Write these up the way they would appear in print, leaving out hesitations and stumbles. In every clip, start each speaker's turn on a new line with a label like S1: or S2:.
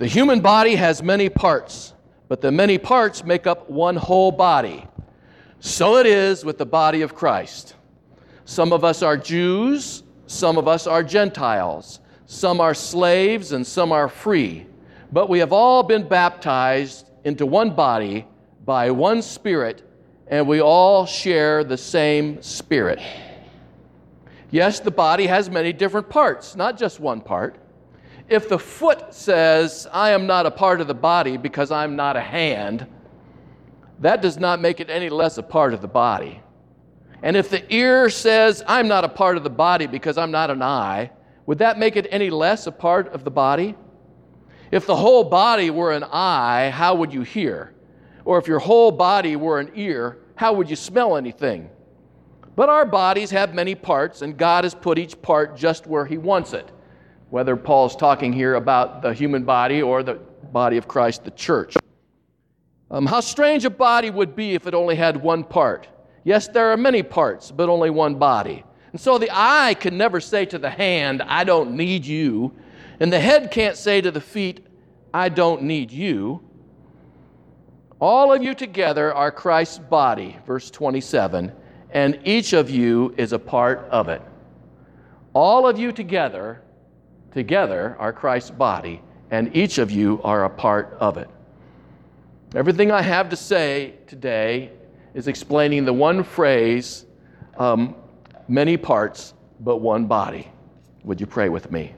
S1: The human body has many parts, but the many parts make up one whole body. So it is with the body of Christ. Some of us are Jews, some of us are Gentiles, some are slaves and some are free. But we have all been baptized into one body by one Spirit, and we all share the same Spirit. Yes, the body has many different parts, not just one part. If the foot says, I am not a part of the body because I'm not a hand, that does not make it any less a part of the body. And if the ear says, I'm not a part of the body because I'm not an eye, would that make it any less a part of the body? If the whole body were an eye, how would you hear? Or if your whole body were an ear, how would you smell anything? But our bodies have many parts, and God has put each part just where He wants it, whether Paul's talking here about the human body or the body of Christ, the church. How strange a body would be if it only had one part. Yes, there are many parts, but only one body. And so the eye can never say to the hand, I don't need you. And the head can't say to the feet, I don't need you. All of you together are Christ's body, verse 27, and each of you is a part of it. All of you together are Christ's body, and each of you are a part of it. Everything I have to say today is explaining the one phrase, many parts, but one body. Would you pray with me?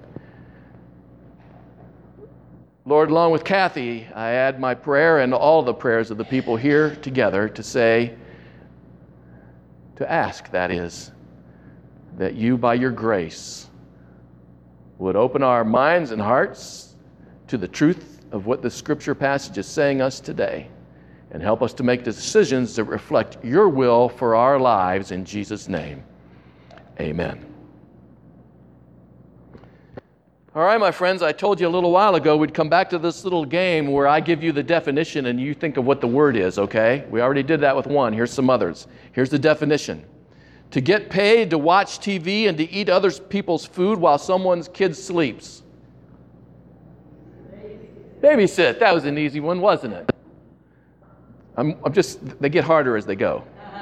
S1: Lord, along with Kathy, I add my prayer and all the prayers of the people here together to ask, that is, that you, by your grace, would open our minds and hearts to the truth of what the Scripture passage is saying us today, and help us to make decisions that reflect your will for our lives in Jesus' name. Amen. All right, my friends, I told you a little while ago we'd come back to this little game where I give you the definition and you think of what the word is, okay? We already did that with one. Here's some others. Here's the definition. To get paid to watch TV and to eat other people's food while someone's kid sleeps. Babysit. That was an easy one, wasn't it? They get harder as they go.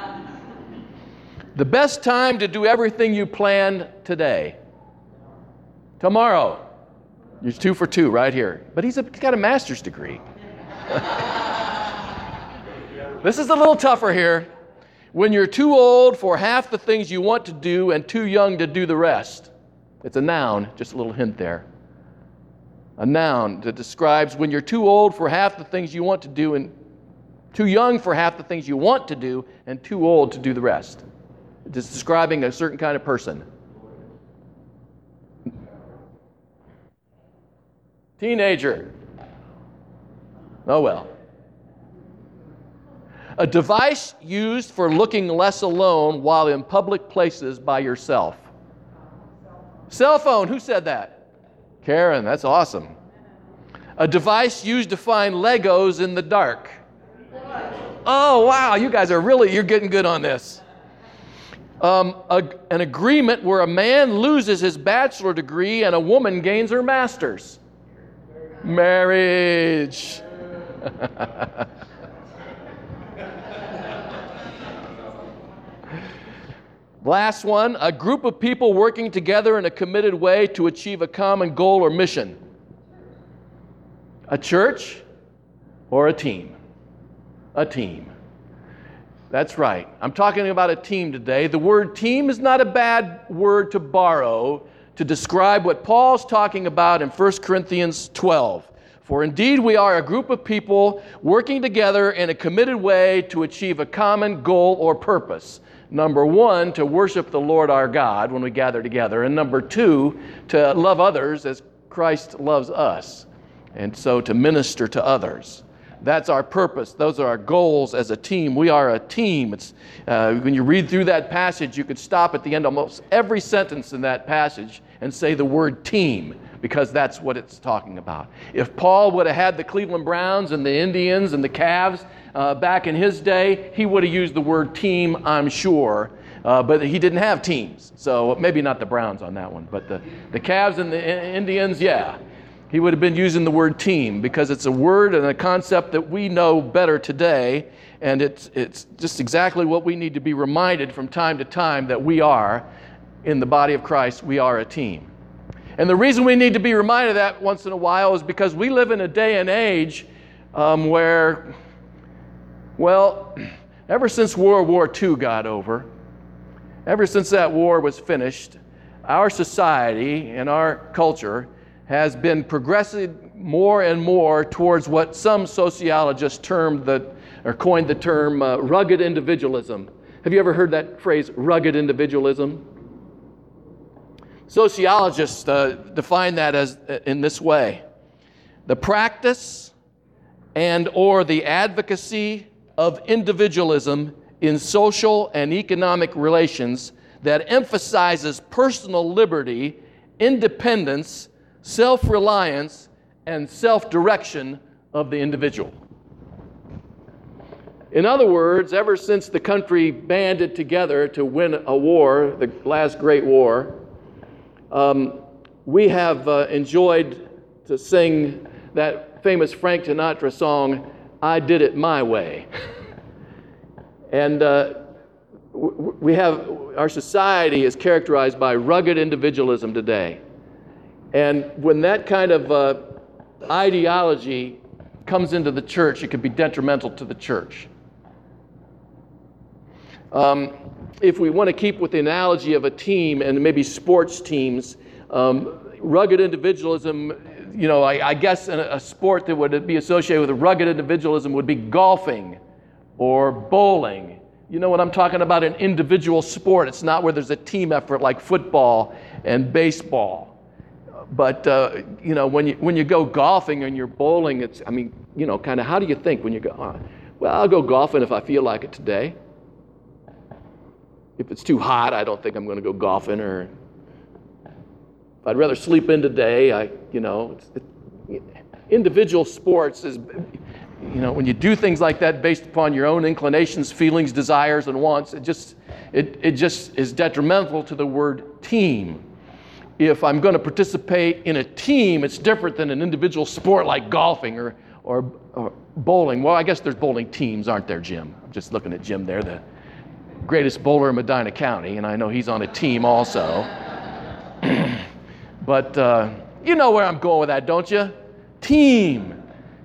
S1: The best time to do everything you planned today. Tomorrow. You're 2 for 2 right here. But he's got a master's degree. This is a little tougher here. When you're too old for half the things you want to do and too young to do the rest. It's a noun, just a little hint there. A noun that describes when you're too old for half the things you want to do and too young for half the things you want to do and too old to do the rest. It's describing a certain kind of person. Teenager. Oh well. A device used for looking less alone while in public places by yourself. Cell phone. Who said that? Karen. That's awesome. A device used to find Legos in the dark. Oh, wow. You guys you're getting good on this. An agreement where a man loses his bachelor degree and a woman gains her master's. Marriage. Last one, a group of people working together in a committed way to achieve a common goal or mission. A church or a team? A team. That's right. I'm talking about a team today. The word team is not a bad word to borrow to describe what Paul's talking about in 1 Corinthians 12. For indeed we are a group of people working together in a committed way to achieve a common goal or purpose. Number one, to worship the Lord our God when we gather together. And number two, to love others as Christ loves us. And so to minister to others. That's our purpose. Those are our goals as a team. We are a team. It's when you read through that passage, you could stop at the end of almost every sentence in that passage and say the word team, because that's what it's talking about. If Paul would have had the Cleveland Browns and the Indians and the Cavs back in his day, he would have used the word team, I'm sure. But he didn't have teams. So maybe not the Browns on that one, but the Cavs and the Indians, yeah. he would have been using the word team, because it's a word and a concept that we know better today, and it's just exactly what we need to be reminded from time to time, that we are, in the body of Christ, we are a team. And the reason we need to be reminded of that once in a while is because we live in a day and age where, well, ever since World War II got over, ever since that war was finished, our society and our culture has been progressing more and more towards what some sociologists coined the term rugged individualism. Have you ever heard that phrase, rugged individualism? Sociologists define that as in this way: the practice and or the advocacy of individualism in social and economic relations that emphasizes personal liberty, independence, self-reliance, and self-direction of the individual. In other words, ever since the country banded together to win a war, the last great war, we have enjoyed to sing that famous Frank Sinatra song, "I Did It My Way." And our society is characterized by rugged individualism today. And when that kind of ideology comes into the church, it can be detrimental to the church. If we want to keep with the analogy of a team and maybe sports teams, rugged individualism, I guess a sport that would be associated with rugged individualism would be golfing or bowling. You know what I'm talking about, an individual sport. It's not where there's a team effort like football and baseball. But, when you go golfing and you're bowling, kind of how do you think when you go, well, I'll go golfing if I feel like it today. If it's too hot, I don't think I'm going to go golfing. Or if I'd rather sleep in today, individual sports is, when you do things like that based upon your own inclinations, feelings, desires, and wants, it just is detrimental to the word team. If I'm going to participate in a team, it's different than an individual sport like golfing or bowling. Well, I guess there's bowling teams, aren't there, Jim? I'm just looking at Jim there, the greatest bowler in Medina County, and I know he's on a team also. But you know where I'm going with that, don't you? Team.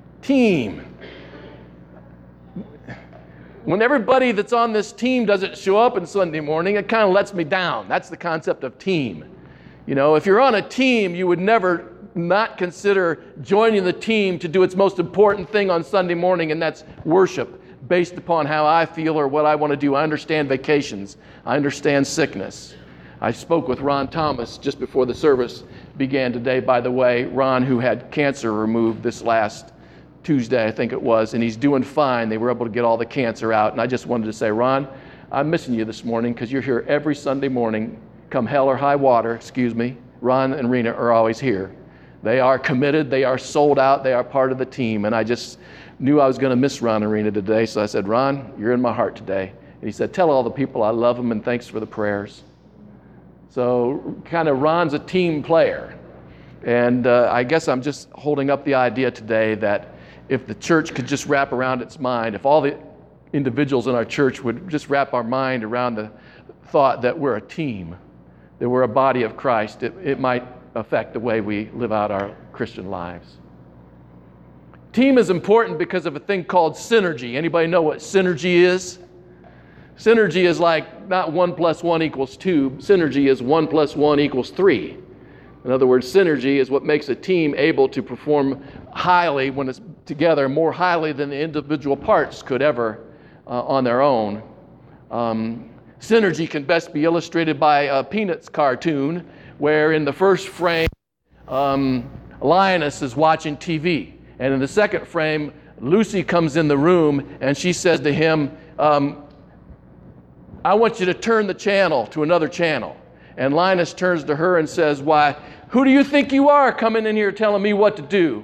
S1: When everybody that's on this team doesn't show up on Sunday morning, it kind of lets me down. That's the concept of team. If you're on a team, you would never not consider joining the team to do its most important thing on Sunday morning, and that's worship, based upon how I feel or what I want to do. I understand vacations. I understand sickness. I spoke with Ron Thomas just before the service began today, by the way. Ron, who had cancer removed this last Tuesday, I think it was, and he's doing fine. They were able to get all the cancer out. And I just wanted to say, Ron, I'm missing you this morning because you're here every Sunday morning. Come hell or high water, Ron and Rena are always here. They are committed. They are sold out. They are part of the team. And I just knew I was going to miss Ron and Rena today. So I said, Ron, you're in my heart today. And he said, tell all the people I love them and thanks for the prayers. So kind of Ron's a team player. And I guess I'm just holding up the idea today that if the church could just wrap around its mind, if all the individuals in our church would just wrap our mind around the thought that we're a team, that we're a body of Christ, it might affect the way we live out our Christian lives. Team is important because of a thing called synergy. Anybody know what synergy is? Synergy is like not 1 + 1 = 2. Synergy is 1 + 1 = 3. In other words, synergy is what makes a team able to perform highly when it's together, more highly than the individual parts could ever on their own. Synergy can best be illustrated by a Peanuts cartoon where in the first frame, Linus is watching TV. And in the second frame, Lucy comes in the room and she says to him, I want you to turn the channel to another channel. And Linus turns to her and says, why, who do you think you are coming in here telling me what to do?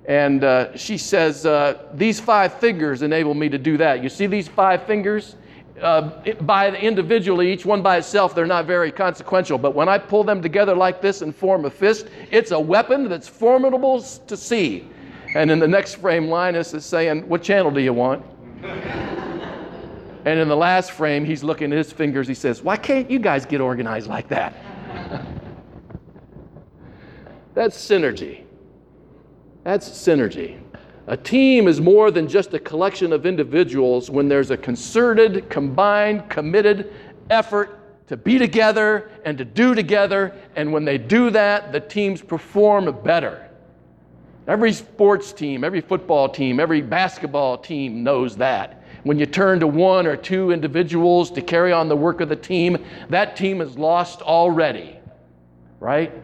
S1: And she says, these 5 fingers enable me to do that. You see these 5 fingers? Individually, each one by itself, they're not very consequential. But when I pull them together like this and form a fist, it's a weapon that's formidable to see. And in the next frame, Linus is saying, "What channel do you want?" And in the last frame, he's looking at his fingers. He says, "Why can't you guys get organized like that?" That's synergy. That's synergy. A team is more than just a collection of individuals when there's a concerted, combined, committed effort to be together and to do together. And when they do that, the teams perform better. Every sports team, every football team, every basketball team knows that. When you turn to one or two individuals to carry on the work of the team, that team is lost already, right?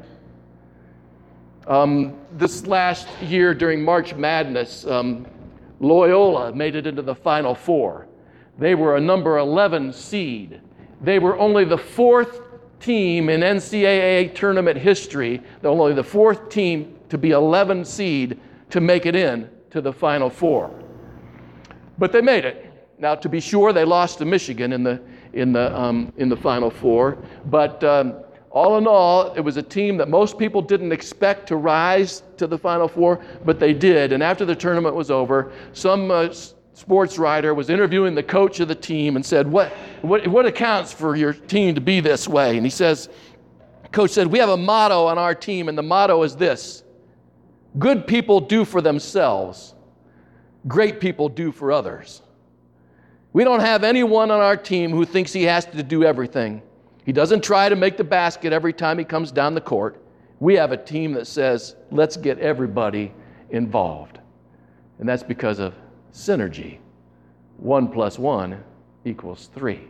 S1: This last year during March Madness, Loyola made it into the Final Four. They were a number 11 seed. They were only the fourth team in NCAA tournament history, only the fourth team to be 11 seed to make it in to the Final Four. But they made it. Now, to be sure, they lost to Michigan in the Final Four, but all in all, it was a team that most people didn't expect to rise to the Final Four, but they did. And after the tournament was over, some sports writer was interviewing the coach of the team and said, what accounts for your team to be this way? And he says, coach said, "We have a motto on our team, and the motto is this: good people do for themselves, great people do for others. We don't have anyone on our team who thinks he has to do everything. He doesn't try to make the basket every time he comes down the court. We have a team that says, let's get everybody involved." And that's because of synergy. 1 + 1 = 3.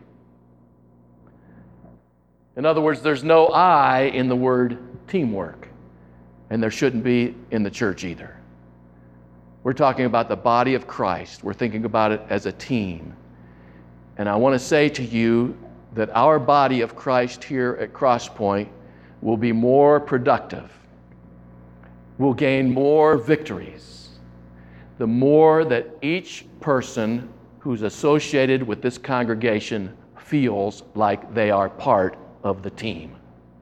S1: In other words, there's no I in the word teamwork, and there shouldn't be in the church either. We're talking about the body of Christ. We're thinking about it as a team. And I want to say to you that our body of Christ here at Crosspoint will be more productive. We'll gain more victories the more that each person who's associated with this congregation feels like they are part of the team.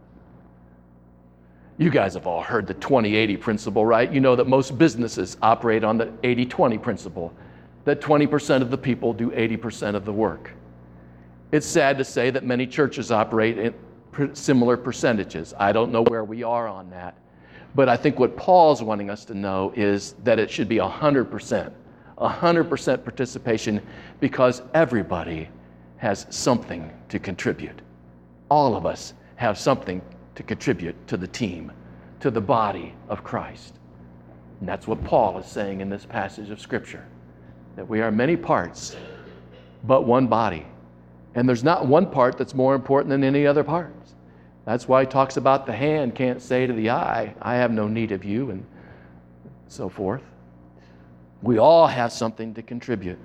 S1: You guys have all heard the 20-80 principle, right? You know that most businesses operate on the 80-20 principle, that 20% of the people do 80% of the work. It's sad to say that many churches operate in similar percentages. I don't know where we are on that. But I think what Paul's wanting us to know is that it should be 100% participation, because everybody has something to contribute. All of us have something to contribute to the team, to the body of Christ. And that's what Paul is saying in this passage of Scripture, that we are many parts, but one body. And there's not one part that's more important than any other parts. That's why he talks about the hand can't say to the eye, I have no need of you, and so forth. We all have something to contribute.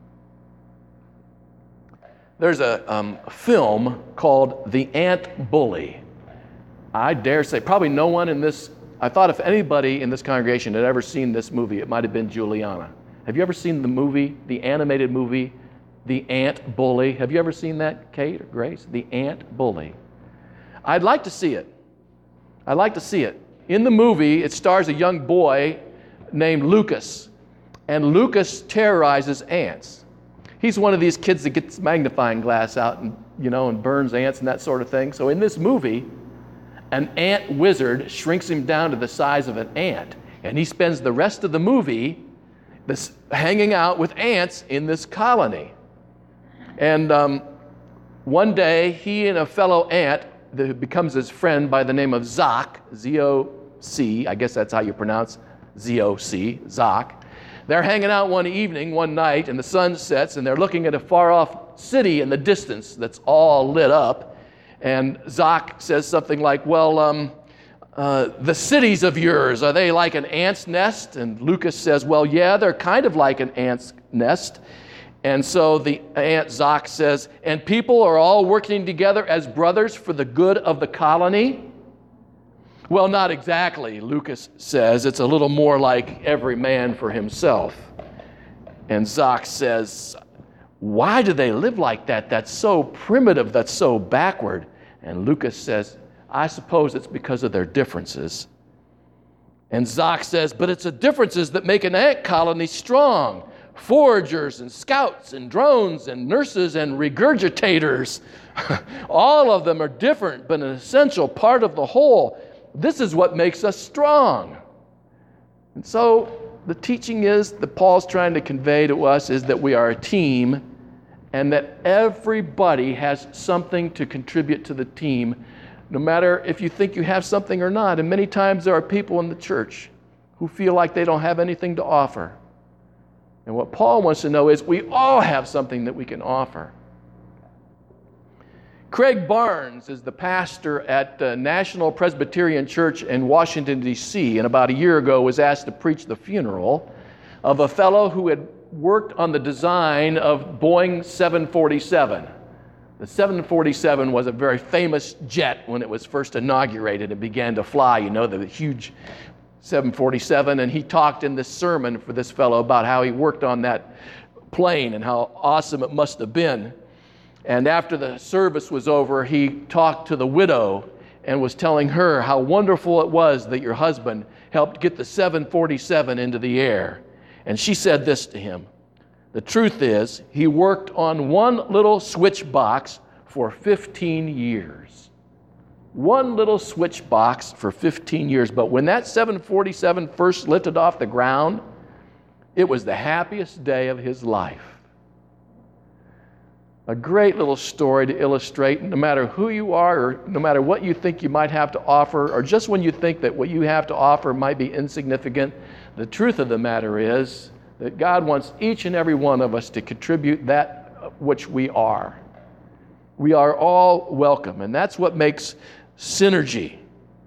S1: There's a film called The Ant Bully. I dare say, probably no one in this, I thought if anybody in this congregation had ever seen this movie, it might have been Juliana. Have you ever seen the movie, the animated movie, The Ant Bully? Have you ever seen that, Kate or Grace? The Ant Bully. I'd like to see it. I'd like to see it. In the movie, it stars a young boy named Lucas, and Lucas terrorizes ants. He's one of these kids that gets magnifying glass out and, and burns ants and that sort of thing. So in this movie, an ant wizard shrinks him down to the size of an ant, and he spends the rest of the movie hanging out with ants in this colony. And one day, he and a fellow ant that becomes his friend by the name of Zoc, Z-O-C, I guess that's how you pronounce Z-O-C, Zoc. They're hanging out one night, and the sun sets, and they're looking at a far-off city in the distance that's all lit up. And Zoc says something like, well, the cities of yours, are they like an ant's nest? And Lucas says, well, yeah, they're kind of like an ant's nest. And so the ant Zoc says, and people are all working together as brothers for the good of the colony? Well, not exactly, Lucas says. It's a little more like every man for himself. And Zoc says, Why do they live like that? That's so primitive, that's so backward. And Lucas says, I suppose it's because of their differences. And Zach says, but it's the differences that make an ant colony strong. Foragers and scouts and drones and nurses and regurgitators. All of them are different, but an essential part of the whole. This is what makes us strong. And so the teaching is that Paul's trying to convey to us is that we are a team and that everybody has something to contribute to the team, no matter if you think you have something or not. And many times there are people in the church who feel like they don't have anything to offer. And what Paul wants to know is we all have something that we can offer. Craig Barnes is the pastor at National Presbyterian Church in Washington, D.C., and about a year ago was asked to preach the funeral of a fellow who had worked on the design of Boeing 747. The 747 was a very famous jet when it was first inaugurated and began to fly, the huge 747, and he talked in this sermon for this fellow about how he worked on that plane and how awesome it must have been. And after the service was over, he talked to the widow and was telling her how wonderful it was that your husband helped get the 747 into the air. And she said this to him, the truth is, he worked on one little switch box for 15 years. One little switch box for 15 years. But when that 747 first lifted off the ground, it was the happiest day of his life. A great little story to illustrate no matter who you are or no matter what you think you might have to offer or just when you think that what you have to offer might be insignificant, the truth of the matter is that God wants each and every one of us to contribute that which we are. We are all welcome, and that's what makes synergy.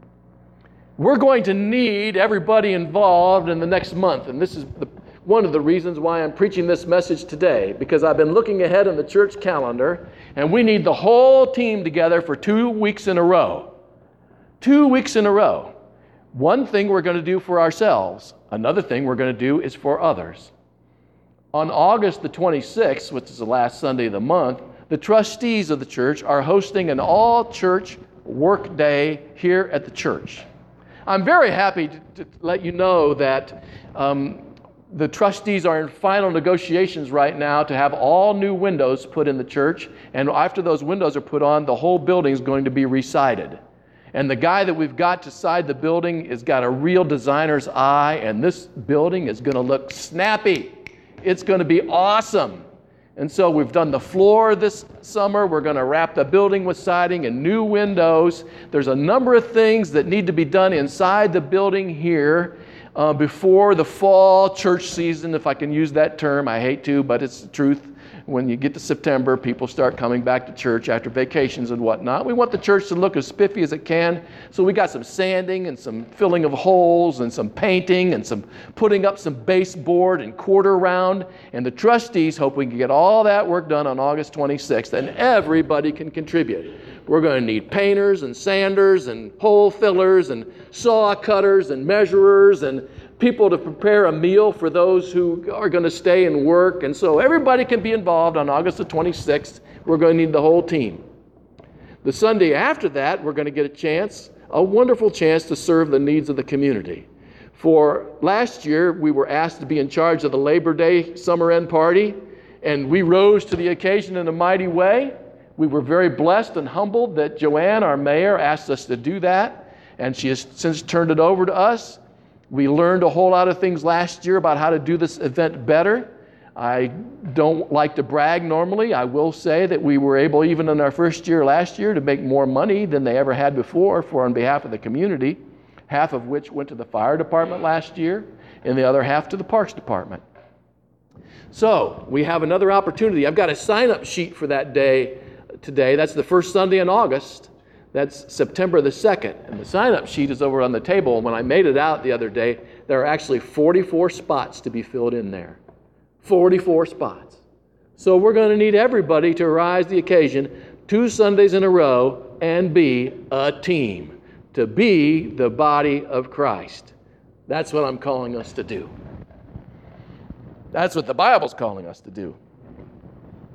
S1: We're going to need everybody involved in the next month, and this is one of the reasons why I'm preaching this message today, because I've been looking ahead in the church calendar, and we need the whole team together for 2 weeks in a row. 2 weeks in a row. One thing we're going to do for ourselves. Another thing we're going to do is for others. On August the 26th, which is the last Sunday of the month, the trustees of the church are hosting an all-church work day here at the church. I'm very happy to let you know that the trustees are in final negotiations right now to have all new windows put in the church, and after those windows are put on, the whole building is going to be re-sided. And the guy that we've got to side the building has got a real designer's eye, and this building is going to look snappy. It's going to be awesome. And so we've done the floor this summer. We're going to wrap the building with siding and new windows. There's a number of things that need to be done inside the building here before the fall church season, if I can use that term. I hate to, but it's the truth. When you get to September, people start coming back to church after vacations and whatnot. We want the church to look as spiffy as it can. So we got some sanding and some filling of holes and some painting and some putting up some baseboard and quarter round. And the trustees hope we can get all that work done on August 26th, and everybody can contribute. We're going to need painters and sanders and hole fillers and saw cutters and measurers and people to prepare a meal for those who are going to stay and work. And so everybody can be involved on August the 26th. We're going to need the whole team. The Sunday after that, we're going to get a wonderful chance to serve the needs of the community. For last year, we were asked to be in charge of the Labor Day summer end party, and we rose to the occasion in a mighty way. We were very blessed and humbled that Joanne, our mayor, asked us to do that, and she has since turned it over to us. We learned a whole lot of things last year about how to do this event better. I don't like to brag normally. I will say that we were able, even in our first year last year, to make more money than they ever had before on behalf of the community, half of which went to the fire department last year, and the other half to the parks department. So we have another opportunity. I've got a sign-up sheet for that day today. That's the first Sunday in August. That's September the 2nd. And the sign-up sheet is over on the table. And when I made it out the other day, there are actually 44 spots to be filled in there. 44 spots. So we're going to need everybody to rise to the occasion 2 Sundays in a row and be a team. To be the body of Christ. That's what I'm calling us to do. That's what the Bible's calling us to do.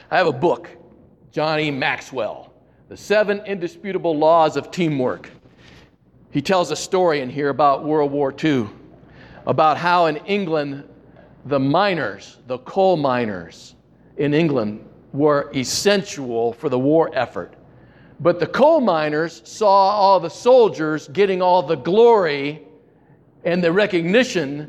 S1: I have a book, Johnny Maxwell, The 7 Indisputable Laws of Teamwork. He tells a story in here about World War II, about how in England, the miners, the coal miners in England were essential for the war effort. But the coal miners saw all the soldiers getting all the glory and the recognition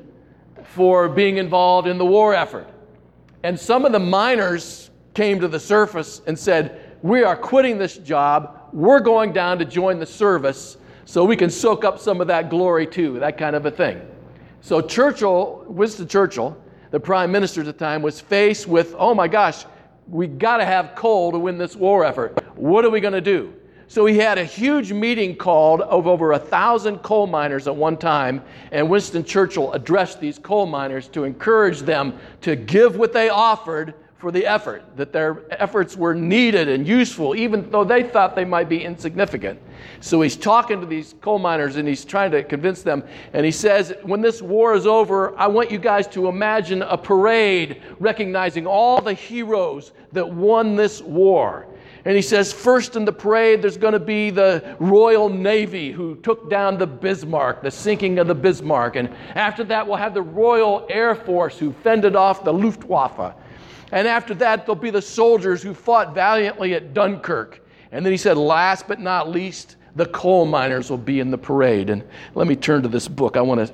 S1: for being involved in the war effort. And some of the miners came to the surface and said, we are quitting this job. We're going down to join the service so we can soak up some of that glory too, that kind of a thing. So Winston Churchill, the prime minister at the time, was faced with, oh my gosh, we got to have coal to win this war effort. What are we going to do? So he had a huge meeting called of over 1,000 coal miners at one time, and Winston Churchill addressed these coal miners to encourage them to give what they offered for the effort, that their efforts were needed and useful, even though they thought they might be insignificant. So he's talking to these coal miners and he's trying to convince them. And he says, when this war is over, I want you guys to imagine a parade recognizing all the heroes that won this war. And he says, first in the parade, there's going to be the Royal Navy who took down the Bismarck, the sinking of the Bismarck. And after that, we'll have the Royal Air Force who fended off the Luftwaffe. And after that, there'll be the soldiers who fought valiantly at Dunkirk. And then he said, last but not least, the coal miners will be in the parade. And let me turn to this book. I want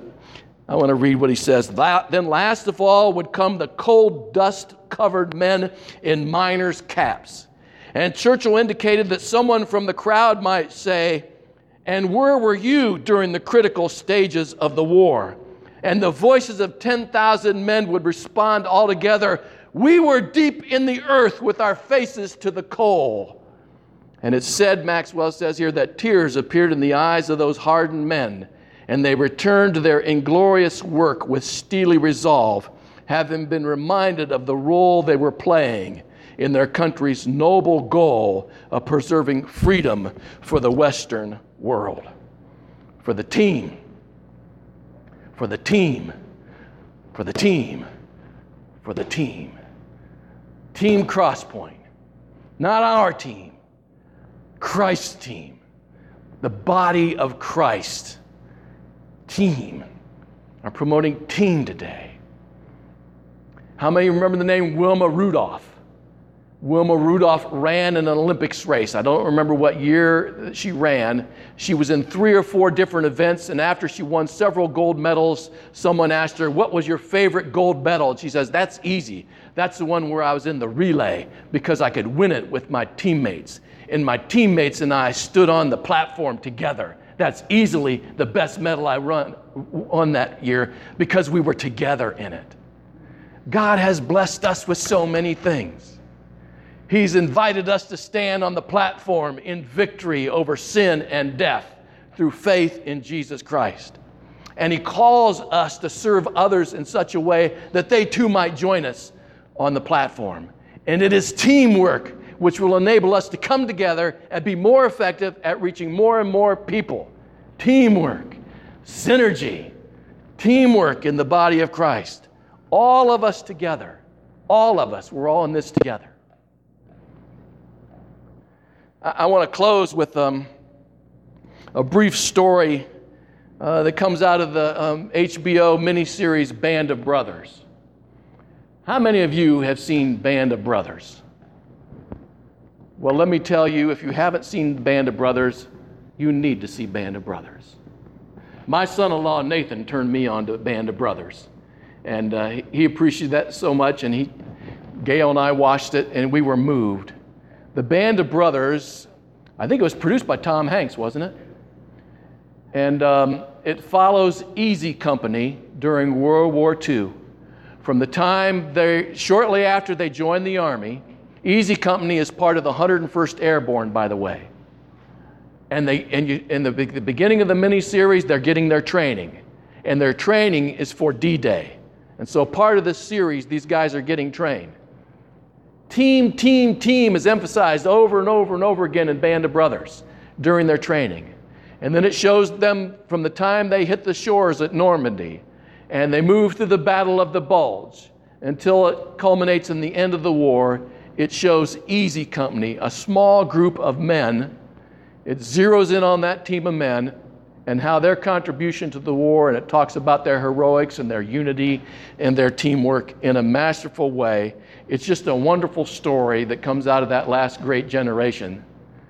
S1: to read what he says. Then last of all would come the coal dust-covered men in miners' caps. And Churchill indicated that someone from the crowd might say, and where were you during the critical stages of the war? And the voices of 10,000 men would respond all together, we were deep in the earth with our faces to the coal. And it's said, Maxwell says here, that tears appeared in the eyes of those hardened men, and they returned to their inglorious work with steely resolve, having been reminded of the role they were playing in their country's noble goal of preserving freedom for the Western world. For the team, for the team, for the team, for the team. Team Crosspoint. Not our team, Christ's team. The body of Christ. Team. I'm promoting team today. How many remember the name Wilma Rudolph? Wilma Rudolph ran in an Olympics race. I don't remember what year she ran. She was in 3 or 4 different events, and after she won several gold medals, someone asked her, what was your favorite gold medal? And she says, that's easy. That's the one where I was in the relay because I could win it with my teammates. And my teammates and I stood on the platform together. That's easily the best medal I won that year because we were together in it. God has blessed us with so many things. He's invited us to stand on the platform in victory over sin and death through faith in Jesus Christ. And He calls us to serve others in such a way that they too might join us on the platform. And it is teamwork which will enable us to come together and be more effective at reaching more and more people. Teamwork, synergy, teamwork in the body of Christ. All of us together, all of us, we're all in this together. I want to close with a brief story that comes out of the HBO miniseries Band of Brothers. How many of you have seen Band of Brothers? Well, let me tell you, if you haven't seen Band of Brothers, you need to see Band of Brothers. My son-in-law, Nathan, turned me on to Band of Brothers. And he appreciated that so much, and Gail and I watched it, and we were moved. The Band of Brothers, I think it was produced by Tom Hanks, wasn't it? And it follows Easy Company during World War II. From the time shortly after they joined the Army, Easy Company is part of the 101st Airborne, by the way. And in the beginning of the miniseries, they're getting their training. And their training is for D-Day. And so part of this series, these guys are getting trained. Team is emphasized over and over and over again in Band of Brothers during their training. And then it shows them from the time they hit the shores at Normandy and they move through the Battle of the Bulge until it culminates in the end of the war it shows Easy Company, a small group of men. It zeroes in on that team of men and how their contribution to the war, and it talks about their heroics and their unity and their teamwork in a masterful way. It's just a wonderful story that comes out of that last great generation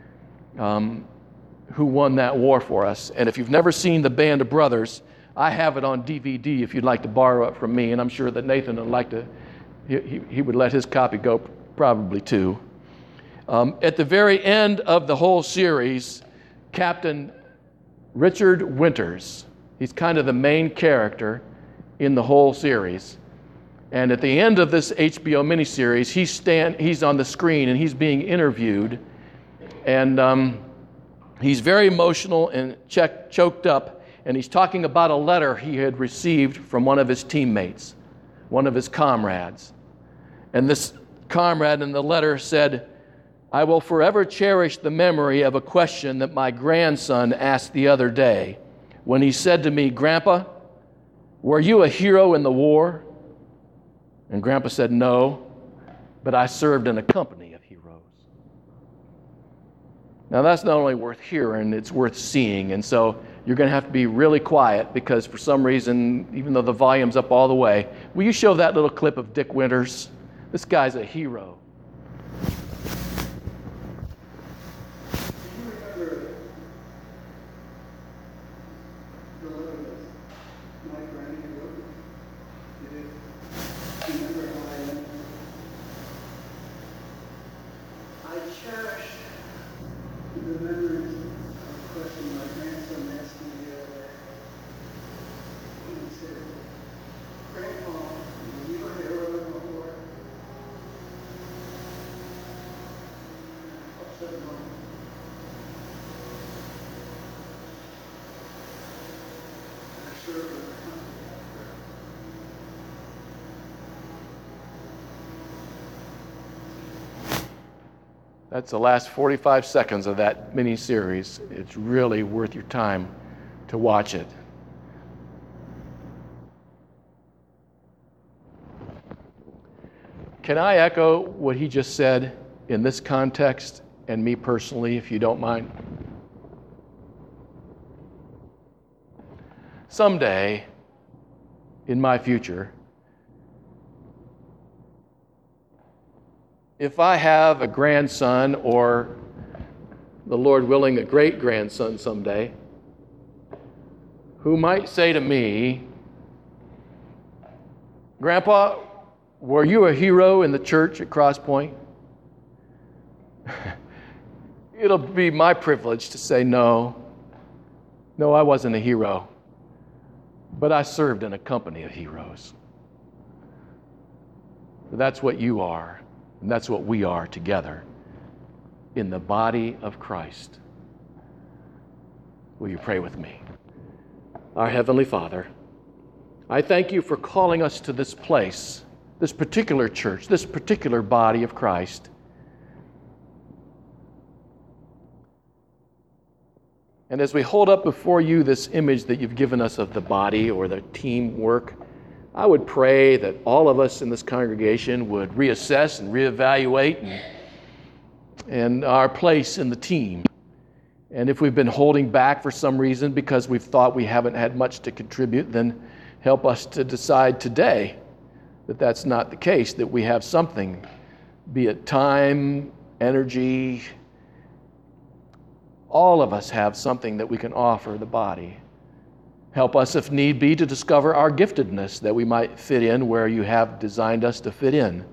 S1: who won that war for us. And if you've never seen The Band of Brothers, I have it on DVD if you'd like to borrow it from me, and I'm sure that Nathan would like to, he would let his copy go probably too. At the very end of the whole series, Captain Richard Winters, he's kind of the main character in the whole series. And at the end of this HBO miniseries, he's on the screen and he's being interviewed. And he's very emotional and choked up. And he's talking about a letter he had received from one of his teammates, one of his comrades. And this comrade in the letter said, "I will forever cherish the memory of a question that my grandson asked the other day when he said to me, 'Grandpa, were you a hero in the war?' And Grandpa said, 'No, but I served in a company of heroes.'" Now that's not only worth hearing, it's worth seeing. And so you're going to have to be really quiet because for some reason, even though the volume's up all the way, will you show that little clip of Dick Winters? This guy's a hero. That's the last 45 seconds of that mini-series. It's really worth your time to watch it. Can I echo what he just said in this context and me personally, if you don't mind? Someday, in my future, if I have a grandson or, the Lord willing, a great-grandson someday, who might say to me, "Grandpa, were you a hero in the church at Cross Point?" It'll be my privilege to say, no, I wasn't a hero, but I served in a company of heroes. That's what you are. And that's what we are together in the body of Christ. Will you pray with me? Our Heavenly Father, I thank you for calling us to this place, this particular church, this particular body of Christ. And as we hold up before you this image that you've given us of the body or the teamwork, I would pray that all of us in this congregation would reassess and reevaluate and our place in the team. And if we've been holding back for some reason because we've thought we haven't had much to contribute, then help us to decide today that that's not the case, that we have something, be it time, energy. All of us have something that we can offer the body. Help us, if need be, to discover our giftedness, that we might fit in where you have designed us to fit in.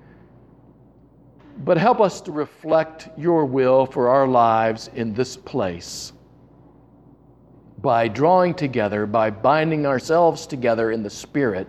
S1: But help us to reflect your will for our lives in this place by drawing together, by binding ourselves together in the Spirit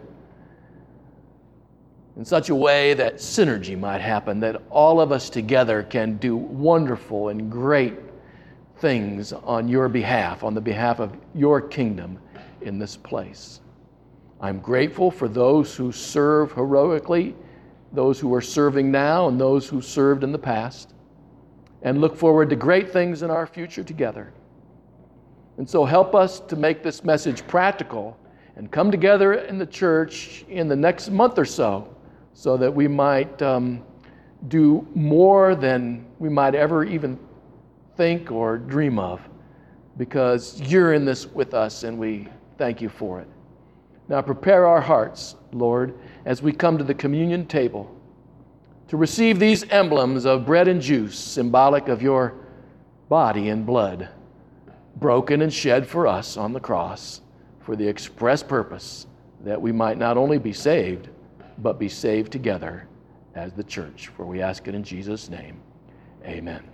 S1: in such a way that synergy might happen, that all of us together can do wonderful and great things on your behalf, on the behalf of your kingdom in this place. I'm grateful for those who serve heroically, those who are serving now and those who served in the past, and look forward to great things in our future together. And so help us to make this message practical and come together in the church in the next month or so that we might do more than we might ever even think or dream of, because you're in this with us, and we thank you for it. Now prepare our hearts, Lord, as we come to the communion table to receive these emblems of bread and juice, symbolic of your body and blood, broken and shed for us on the cross, for the express purpose that we might not only be saved, but be saved together as the church. For we ask it in Jesus' name. Amen.